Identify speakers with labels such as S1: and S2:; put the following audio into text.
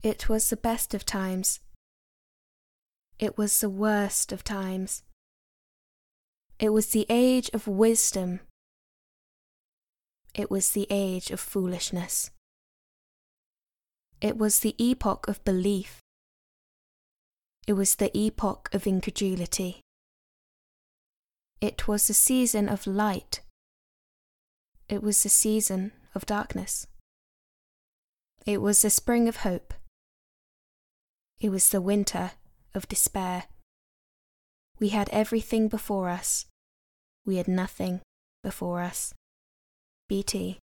S1: It was the best of times. It was the worst of times. It was the age of wisdom. It was the age of foolishness. It was the epoch of belief. It was the epoch of incredulity. It was the season of light. It was the season of darkness. It was the spring of hope. It was the winter of despair. We had everything before us. We had nothing before us. BT.